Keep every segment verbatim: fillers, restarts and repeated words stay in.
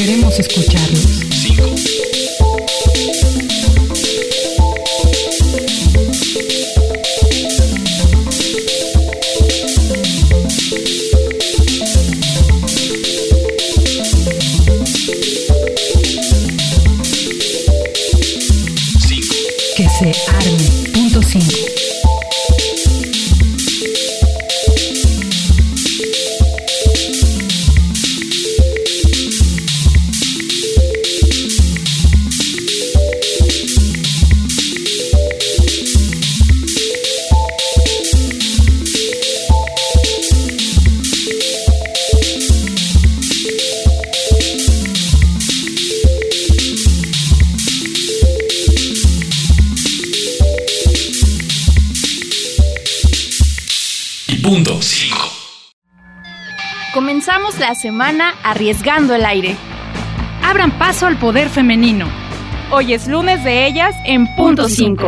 Queremos escucharlos. cinco. Que se arme. Punto cinco. Punto cinco. Comenzamos la semana arriesgando el aire. Abran paso al poder femenino. Hoy es lunes de ellas en Punto cinco.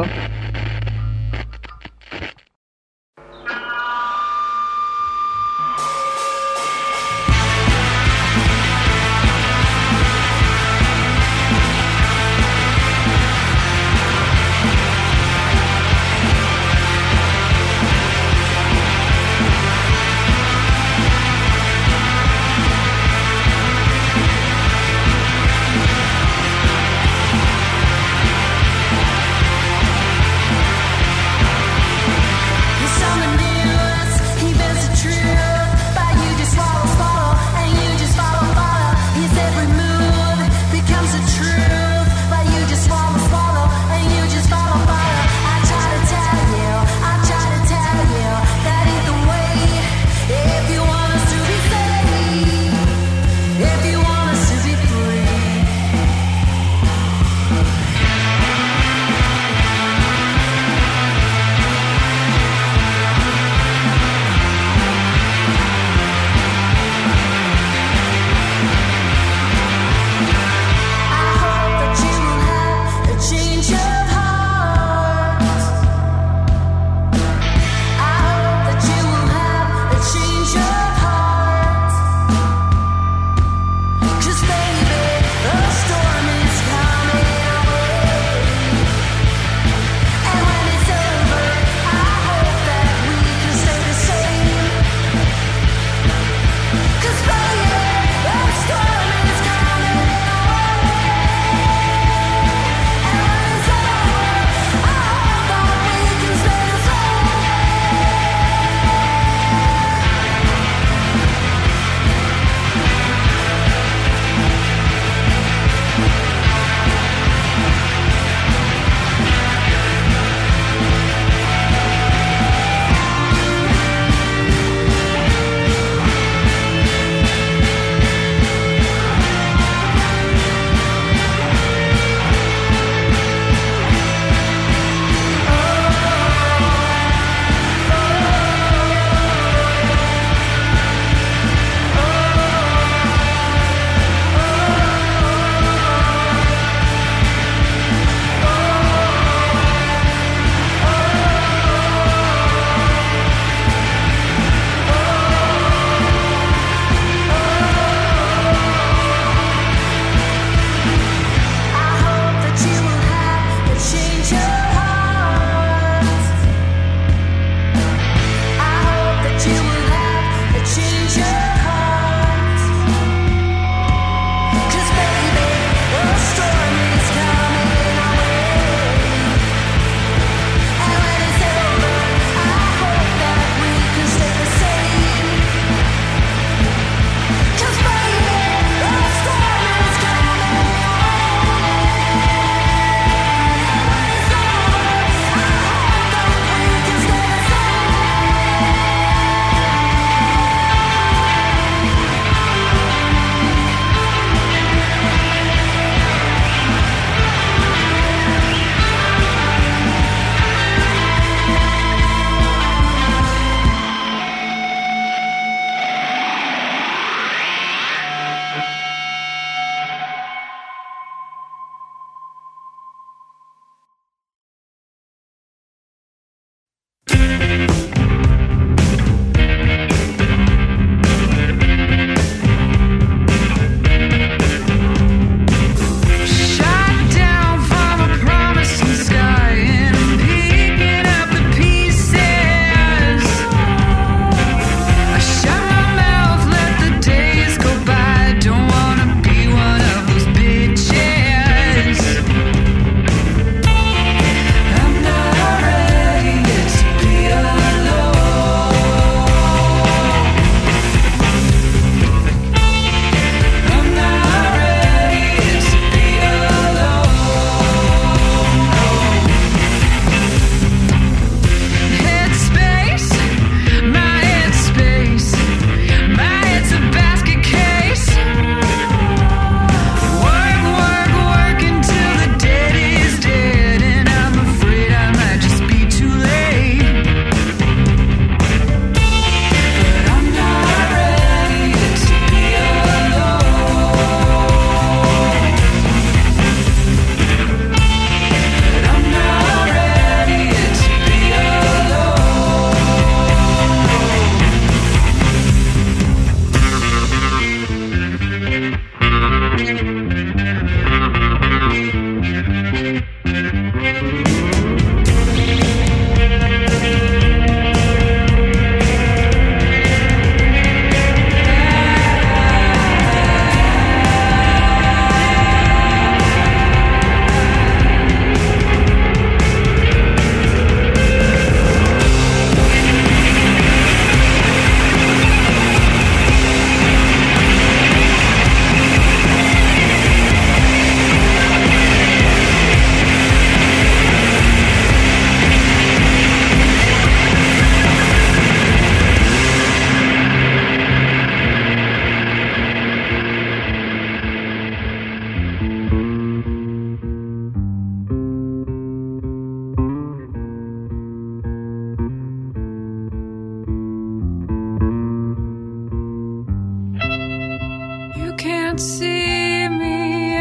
can't see me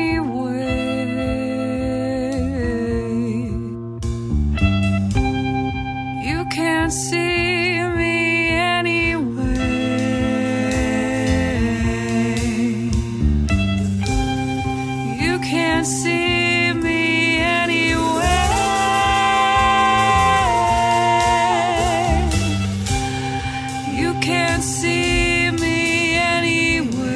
anyway. You can't see me anyway. You can't see me anyway. You can't see me anyway.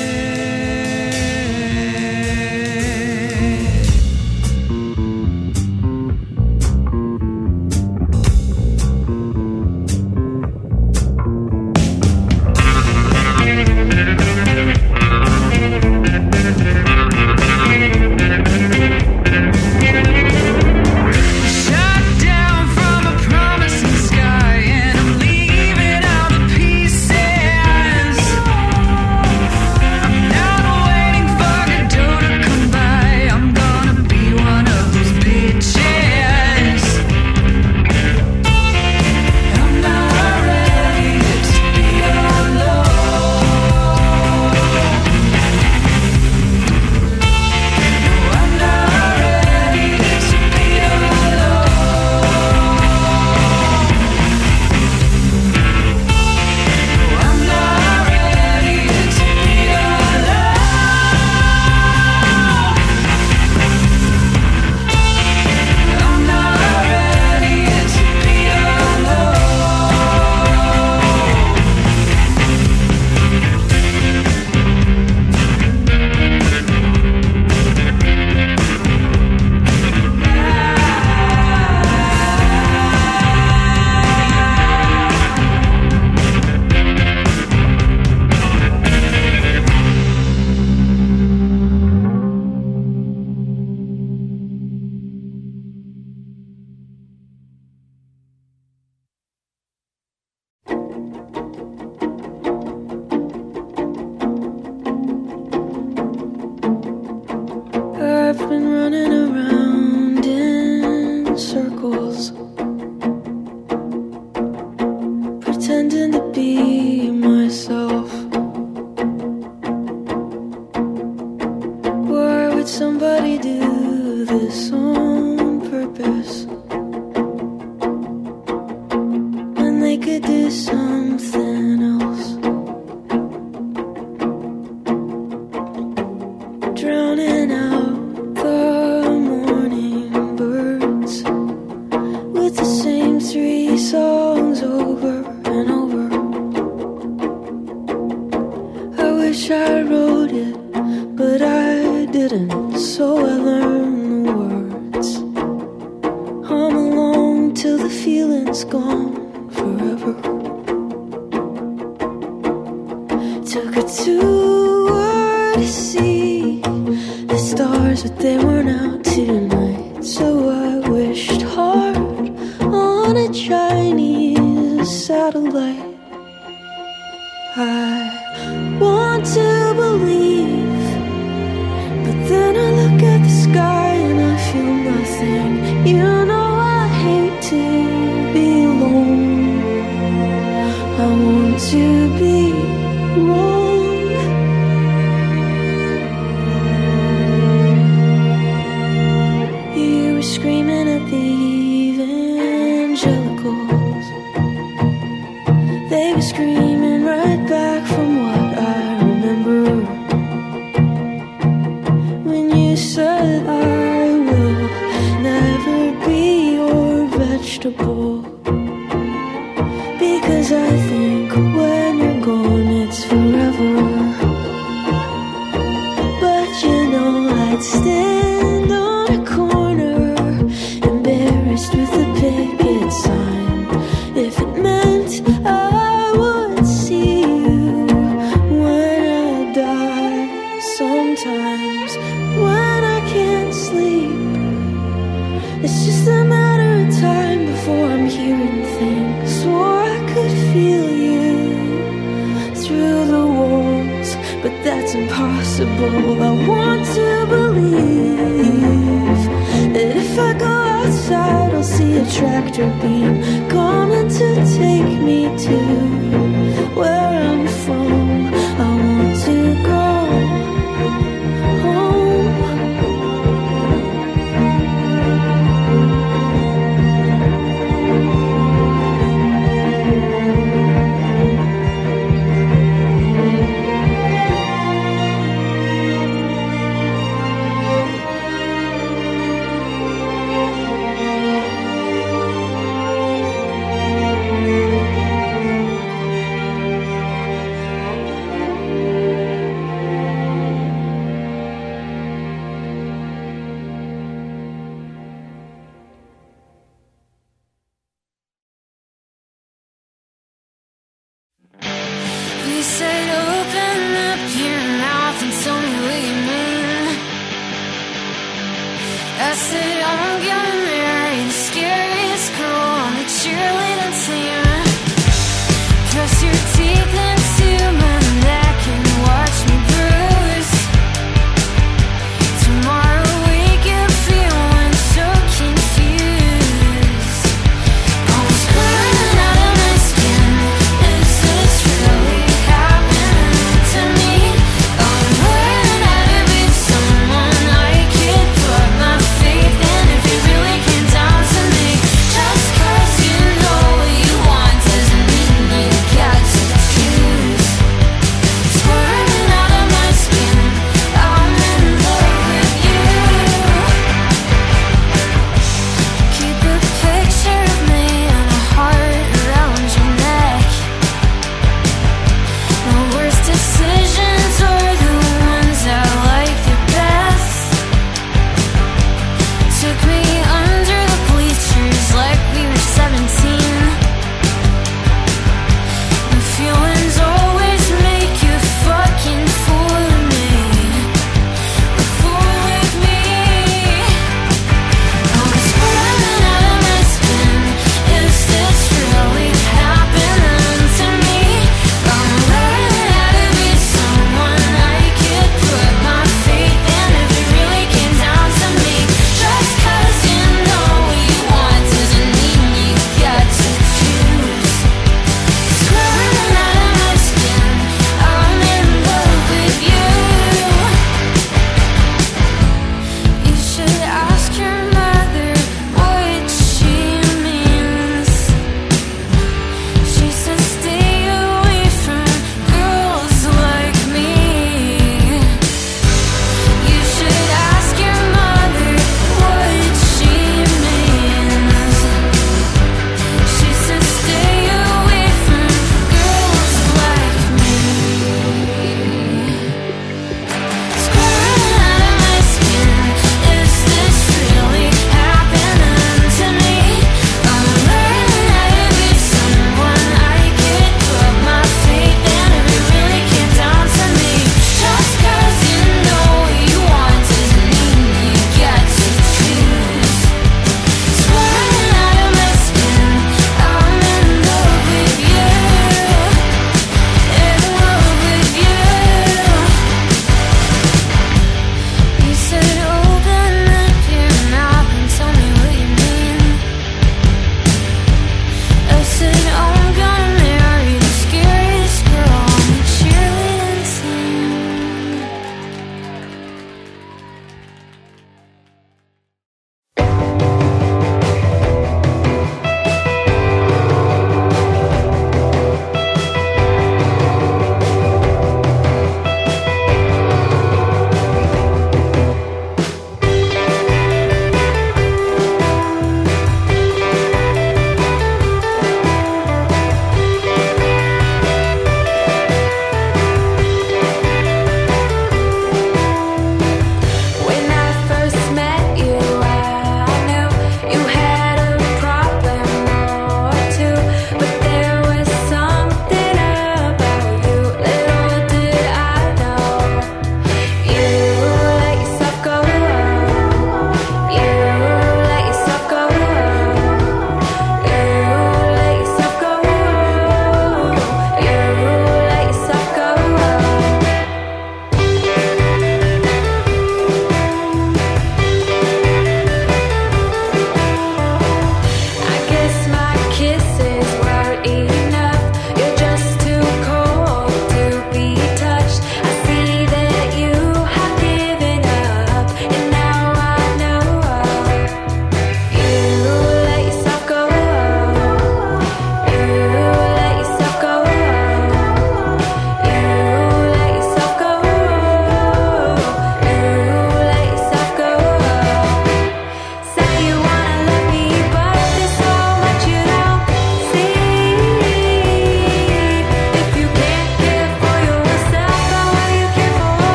Shut down from a promising sky, and I'm leaving all the pieces. I'm not waiting for Godot to come by. I'm gonna be one of those bitches. I'm not ready to be alone. I'm not ready to be alone. I'm not ready to be alone. I'm not ready to be I've been running around in circles, pretending to be myself. Why would somebody do this on purpose when they could do something else? Drowning out the morning birds with the same three songs over and over. I wish I wrote it, but I didn't, so I learned the words. Hum along till the feeling's gone forever. Took a tour to see the stars, but they weren't out tonight. So I wished hard on a Chinese satellite. I want to believe, but then I look at the sky and I feel nothing. You know I hate to be alone. I want to be wrong. You were screaming at the evangelicals. They were screaming right back from what I remember. When you said I will never be your vegetable. Because I think when you're gone it's forever. But you know I'd stand on a corner, embarrassed with a picket sign, if it meant I would see you when I die. Sometimes when I can't sleep, it's just a matter of time before I'm hearing things. Swore I could feel you through the walls, but that's impossible. I want to believe that if I go outside I'll see a tractor beam coming to take me to where I'm from. I want to go said I'm gonna marry the scariest girl on the cheerleading team. Press your teeth into my neck and watch me bruise. Tomorrow wake up feeling so confused. Almost crawling out of my skin. Is this really happening to me? I'm learning how to be someone I could put my faith in. If it really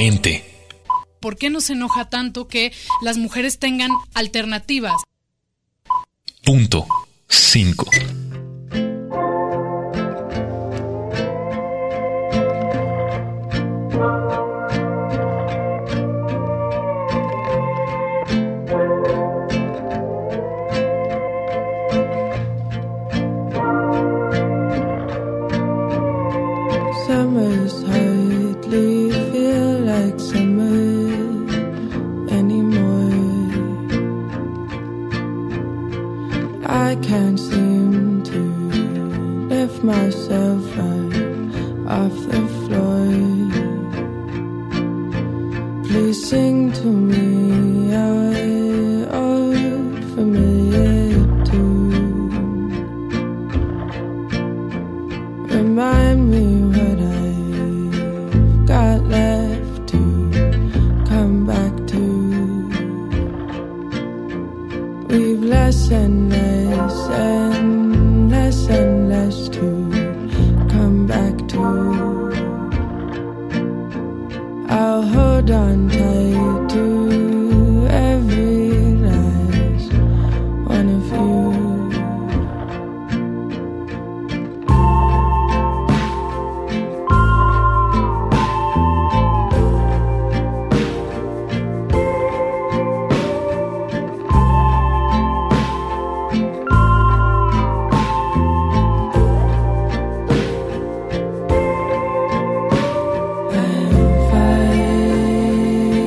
Mente. ¿Por qué nos enoja tanto que las mujeres tengan alternativas? Punto cinco. Summers hardly feel like summer anymore. I can't seem to lift myself up off the floor. Please sing to me our old familiar tune. Remind me what I've got left to come back to. We've less and less and less and less to come back to. I'll hold on tight to every last one of you. I'm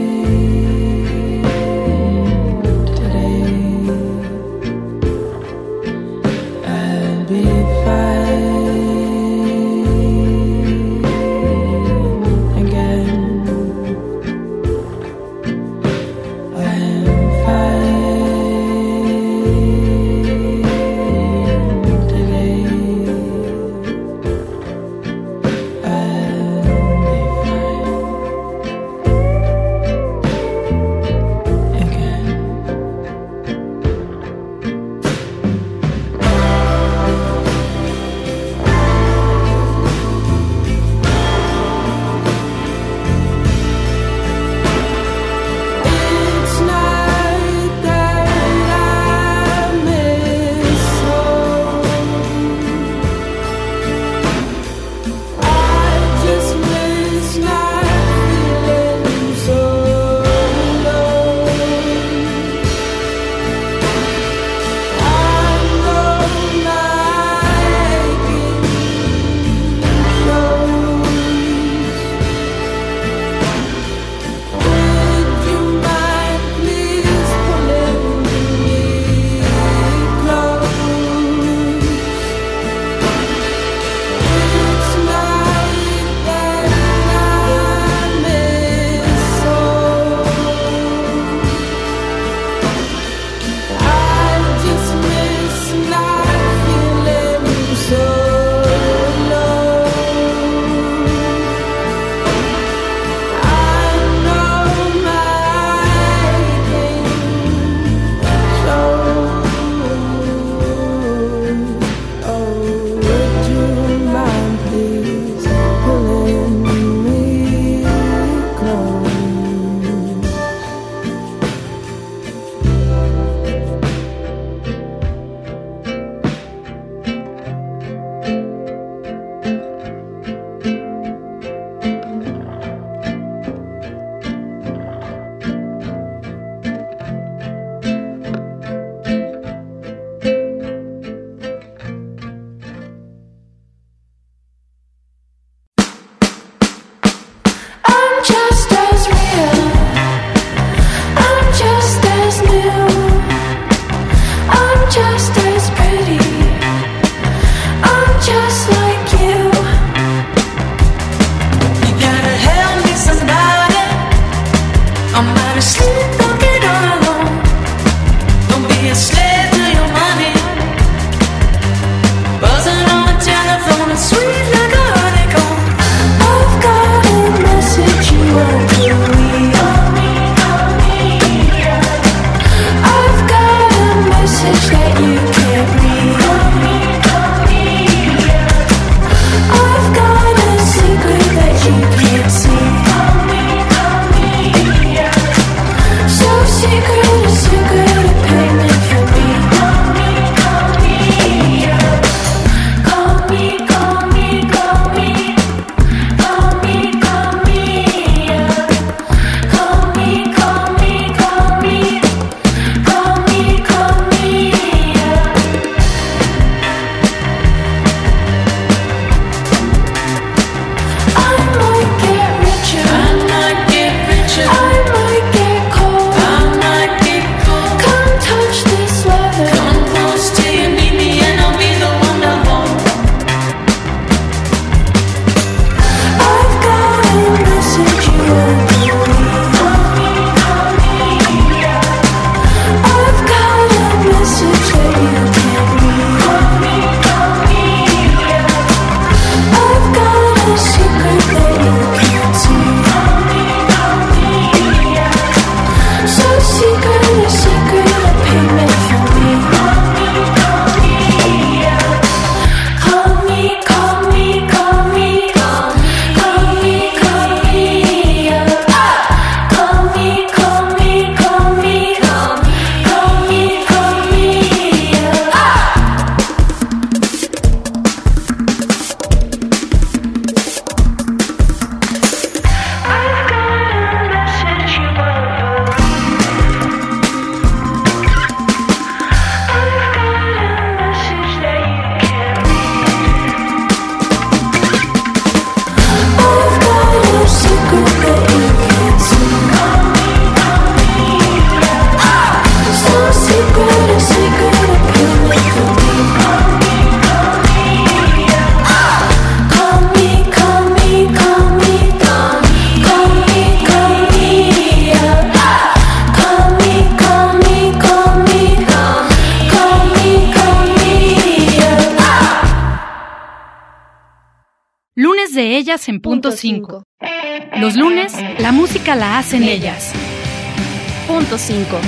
lunes de ellas en punto cinco. Los lunes, la música la hacen ellas. Punto cinco.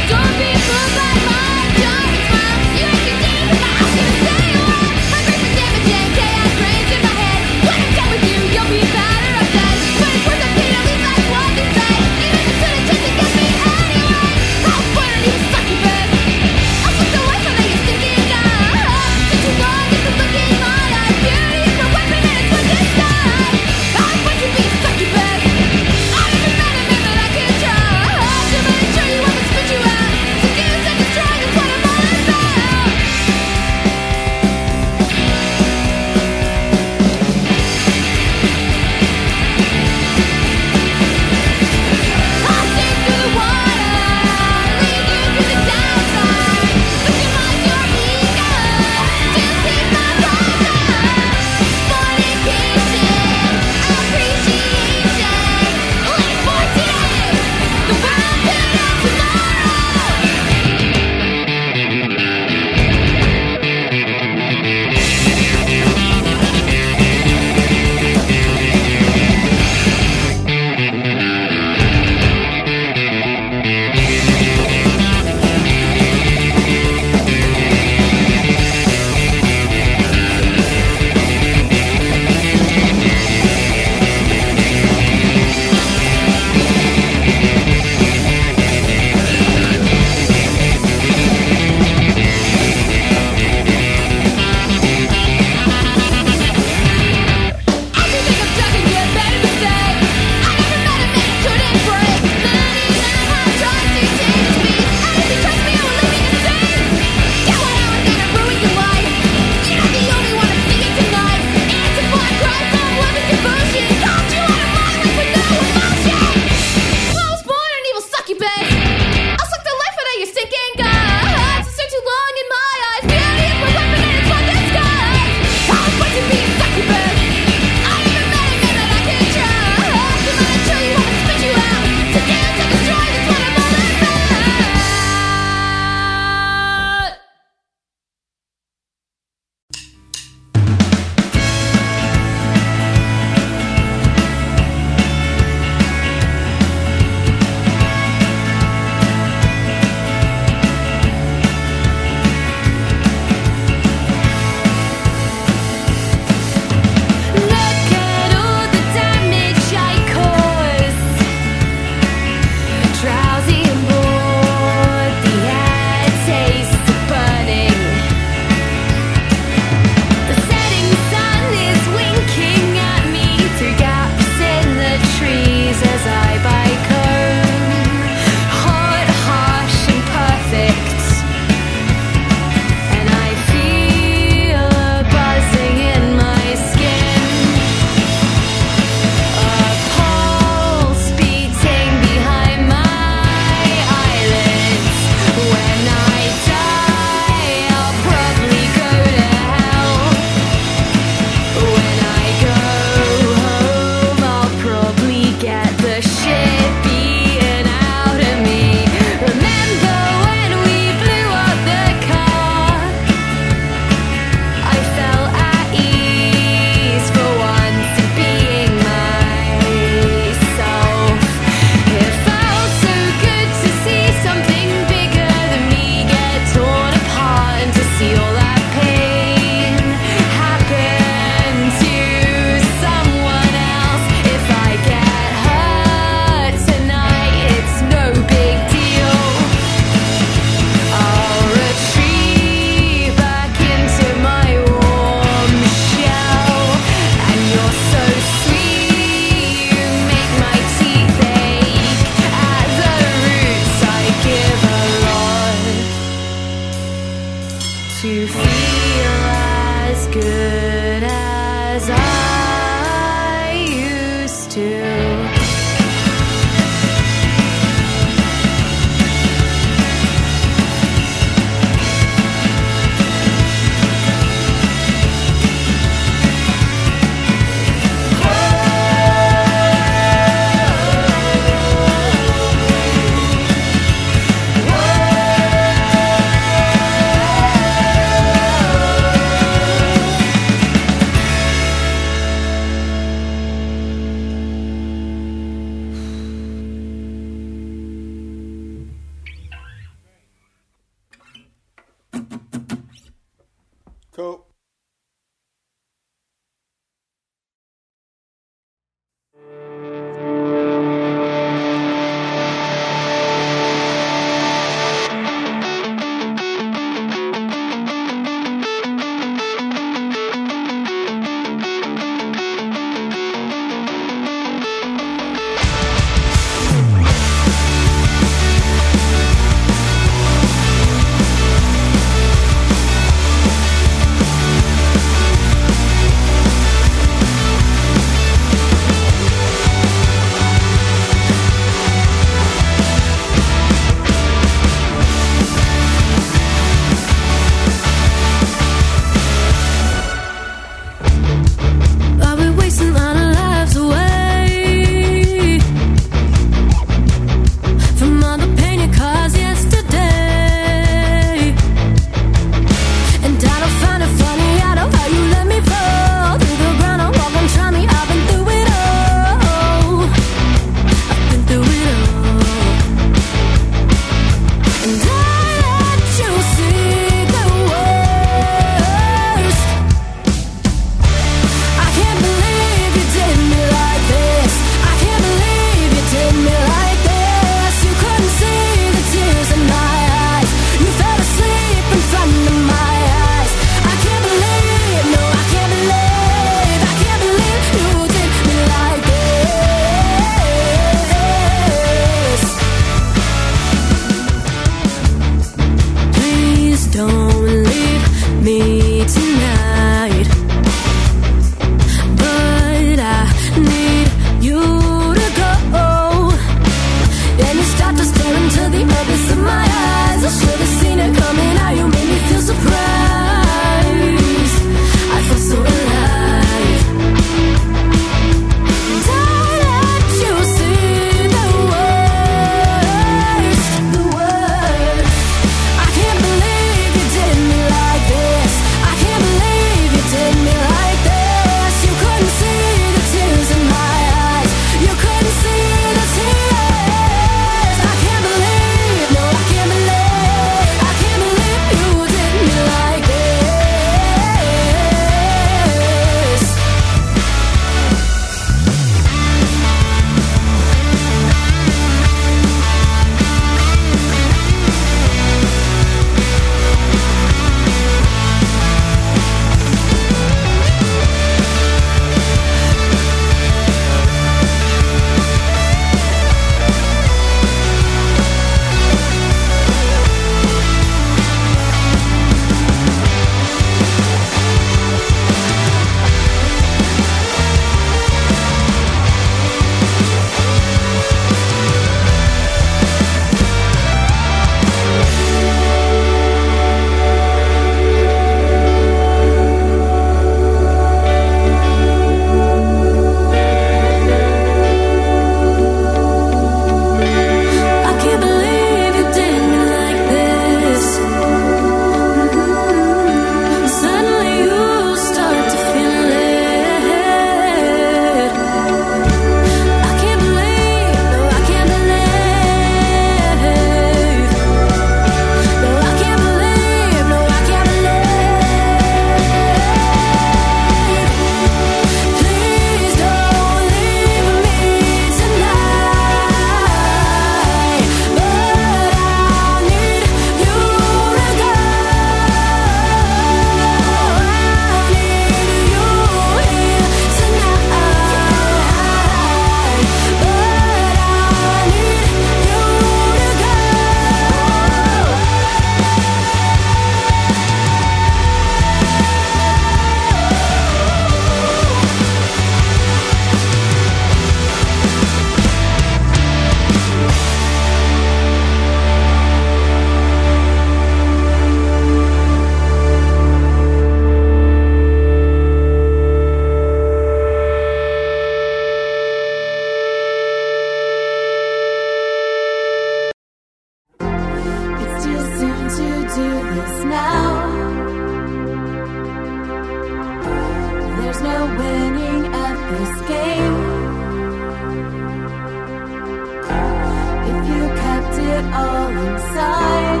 it all inside?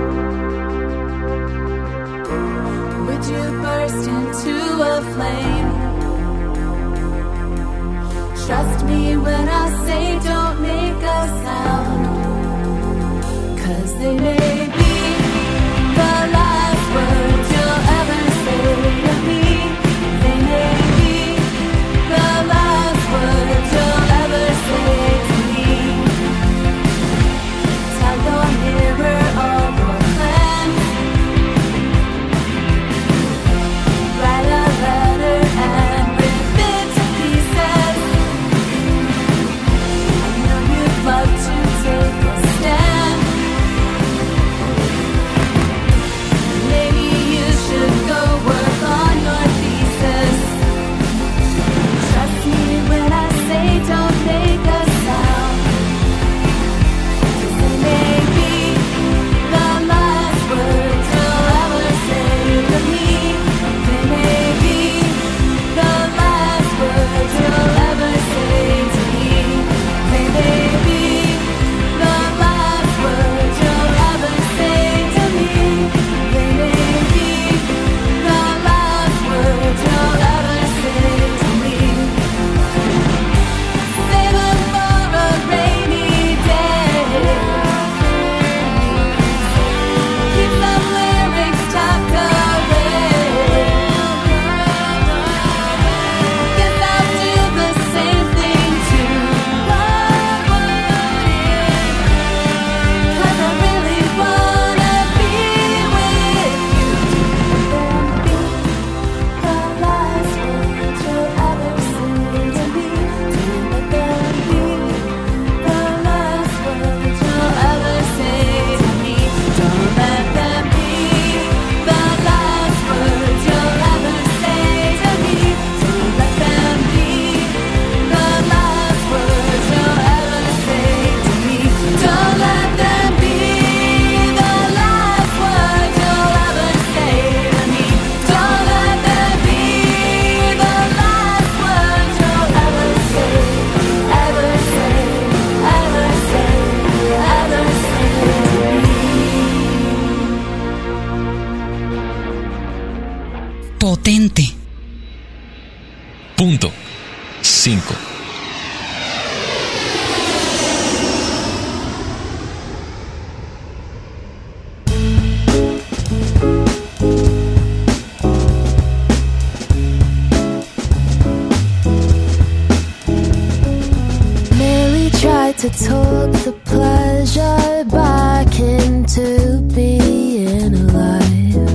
Would you burst into a flame? Trust me when I say don't make a sound, 'cause they may be the last words you'll ever say to me. They may be the last words you'll ever say to me. Tell your mirror all your plans. Write a letter and rip it to pieces. I know you'd love to take a stand. Maybe you should go work on your thesis. Trust me when I say don't make a sound, 'cause they may be the last words you'll ever say to me. They may be the last words you'll ever say to me. They may be the last words you'll ever say to me. They may be the last words you'll ever say to me. Save them for a rainy day. Keep some lyrics tucked away. Guess I'll do the same thing too. 'Cause I really wanna be with you. The last words you'll ever say to me. Don't let them be the last words you'll ever say to me. Don't let them be the last words you'll ever say to me. Don't let them be the last words you'll ever say to me. Don't let them be the last words you'll ever say to me. Don't let them be the last words you'll ever say, ever say, ever say, ever say to me. Potente. Punto cinco. Merely tried to talk the pleasure back into being alive.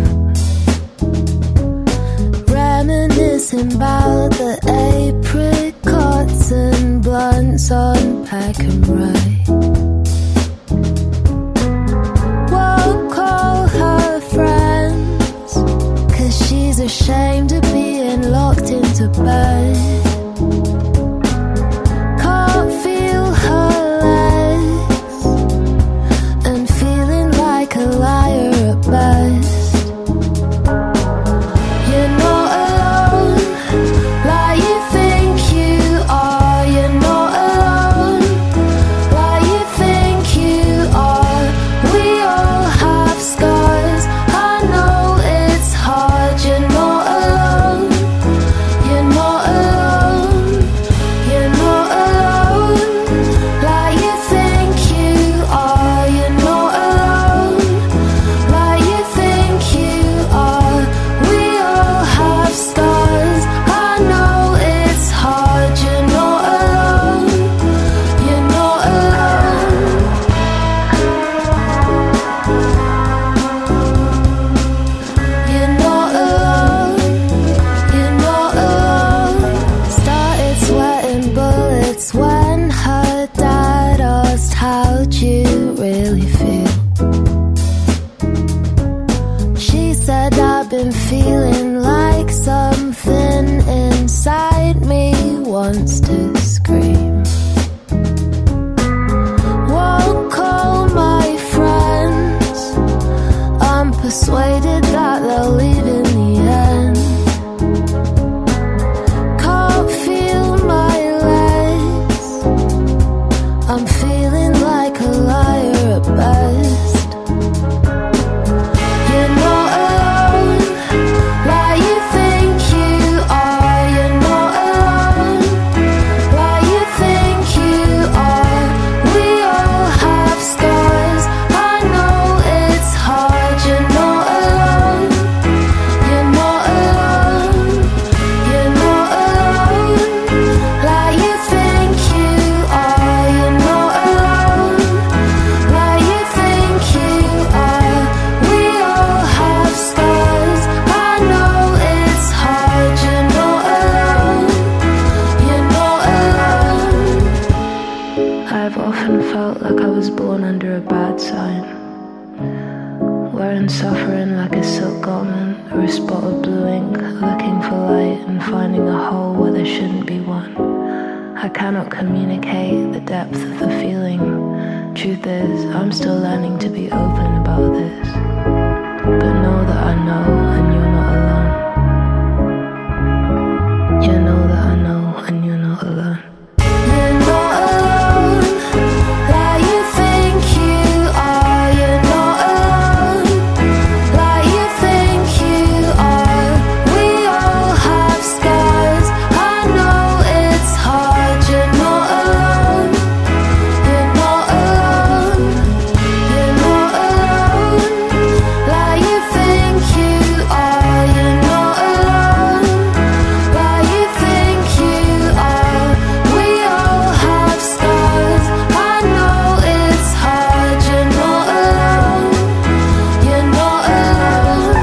Reminiscing about the apricots and blunts on pack and ride. Won't call her friends, 'cause she's ashamed of being locked into bed. Can't feel her legs and feeling like a liar at best. You're not alone, like you think you are. You're not alone, like you think you are. We all have scars. I know it's hard. You're not alone. You're not alone. You're not alone, like you think you are. You're not alone, like you think you are. We all have scars. I know it's hard. You're not alone. You're not alone. You're not alone. You're not alone. Started sweating bullets when her dad asked how'd you really feel. She said I've been feeling like something inside me wants to scream. Won't call my friends. I'm persuaded that they'll leave in the end. Can't feel my legs. I'm feeling like a liar at I've often felt like I was born under a bad sign, wearing suffering like a silk garment or a spot of blue ink, looking for light and finding a hole where there shouldn't be one. I cannot communicate the depth of the feeling. Truth is, I'm still learning to be open about this, but know that I know and you're not alone. You know that I know and you're not alone. You're not alone, like you think you are. You're not alone, like you think you are. We all have scars, I know it's hard. You're not alone, you're not alone. You're not alone, like you think you are. You're not alone, like you think you are. We all have scars, I know it's hard. You're not alone, you're not alone.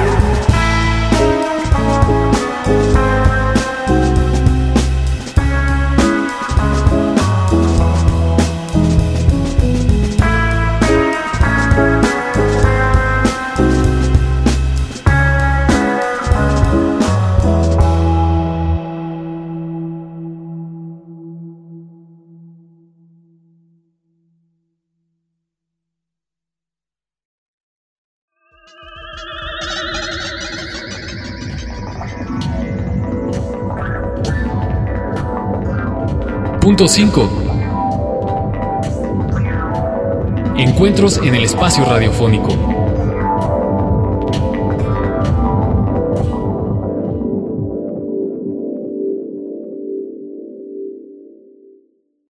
Punto cinco. Encuentros en el espacio radiofónico.